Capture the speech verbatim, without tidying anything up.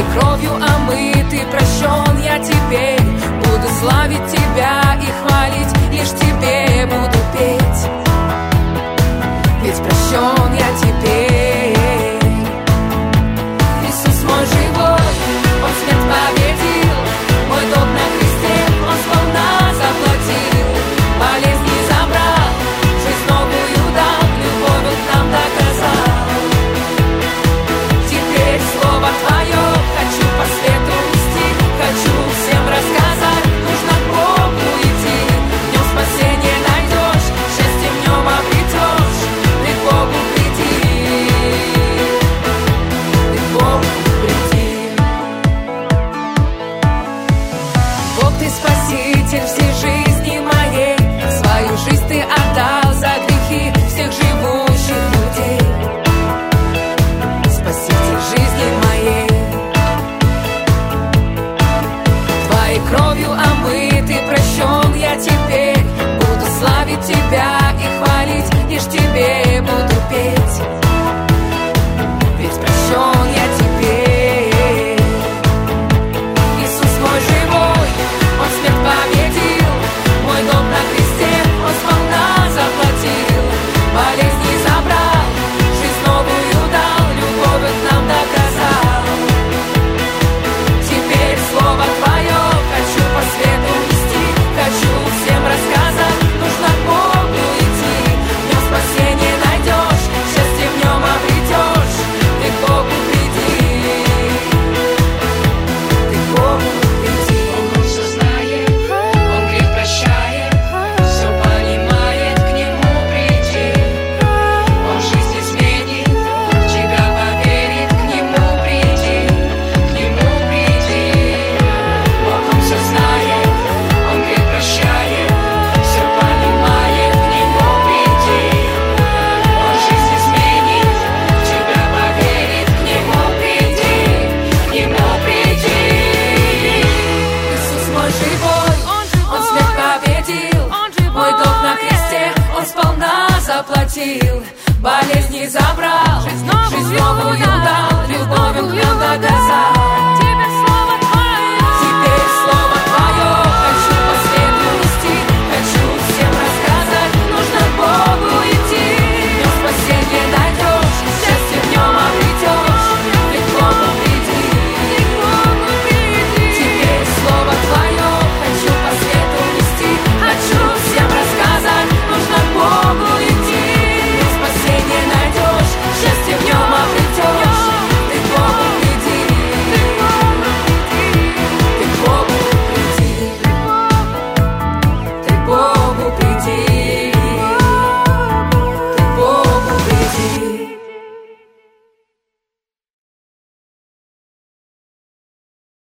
кровью омыт и прощен я теперь. Буду славить тебя и хвалить, лишь тебе буду петь. Ведь прощен я теперь. Иисус мой живой, Он смерть победил, мой долг на кресте Он сполна заплатил. Болезни забрал, жизнь новую дал, любовь Он нам доказал. Теперь слово Твое хочу по свету нести, хочу всем рассказать, нужно к Богу идти. В нем спасение найдешь, счастье в нем обретешь, ты к Богу приди, ты к Богу приди. Бог, Ты спаситель всей жизни моей, свою жизнь Ты отдал за грехи всех живущих людей. Спаситель жизни моей, Твоей кровью омыт и прощен я теперь. Буду славить Тебя и хвалить, лишь Тебе буду петь. Ведь прощен я теперь. Иисус мой живой, Он смерть победил, мой долг на кресте Он сполна заплатил. Болезни забрал, жизнь новую дал, любовь Он нам доказал. Теперь слово Твое хочу по свету нести, хочу всем рассказать, нужно к Богу идти. В нем спасение найдешь, счастье в нем обретешь, ты к Богу приди, ты к Богу приди. Он все знает, Он грех прощает, все понимает, к Нему приди. Он жизнь изменит, в тебя поверит, к Нему приди, к Нему приди. Он все знает, Он грех прощает, все понимает, к Нему приди. Он жизнь изменит, в тебя поверит, к Нему приди, к Нему приди. Иисус мой живой, Он смерть победил, мой долг на кресте Он сполна заплатил. Болезни забрал, жизнь новую